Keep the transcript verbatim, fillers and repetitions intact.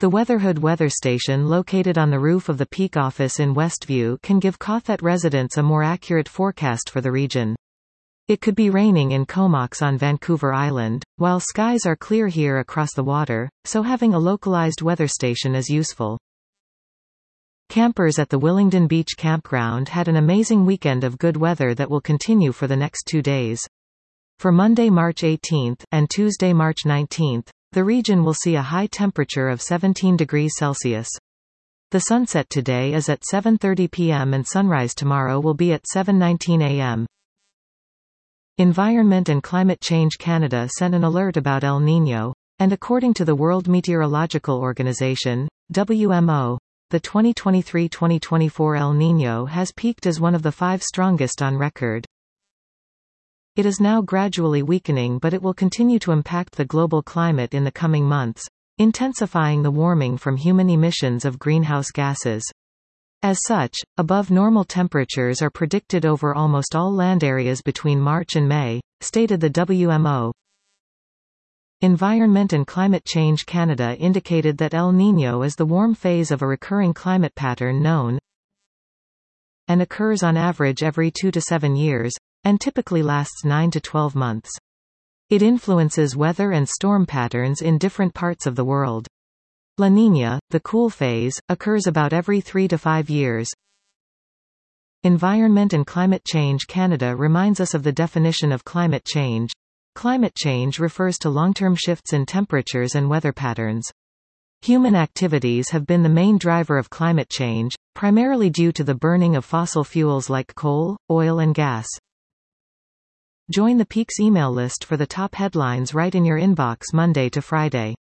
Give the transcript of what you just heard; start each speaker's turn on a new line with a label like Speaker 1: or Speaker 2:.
Speaker 1: The Weatherhood weather station located on the roof of the Peak office in Westview can give Cothet residents a more accurate forecast for the region. It could be raining in Comox on Vancouver Island, while skies are clear here across the water, so having a localized weather station is useful. Campers at the Willingdon Beach Campground had an amazing weekend of good weather that will continue for the next two days. For Monday, March eighteenth, and Tuesday, March nineteenth, the region will see a high temperature of seventeen degrees Celsius. The sunset today is at seven thirty p m and sunrise tomorrow will be at seven nineteen a m Environment and Climate Change Canada sent an alert about El Niño, and according to the World Meteorological Organization, W M O, the twenty twenty-three twenty twenty-four El Niño has peaked as one of the five strongest on record. It is now gradually weakening, but it will continue to impact the global climate in the coming months, intensifying the warming from human emissions of greenhouse gases. As such, above normal temperatures are predicted over almost all land areas between March and May, stated the W M O. Environment and Climate Change Canada indicated that El Niño is the warm phase of a recurring climate pattern known and occurs on average every two to seven years, and typically lasts nine to twelve months. It influences weather and storm patterns in different parts of the world. La Niña, the cool phase, occurs about every three to five years. Environment and Climate Change Canada reminds us of the definition of climate change. Climate change refers to long-term shifts in temperatures and weather patterns. Human activities have been the main driver of climate change, primarily due to the burning of fossil fuels like coal, oil and gas. Join the Peaks email list for the top headlines right in your inbox Monday to Friday.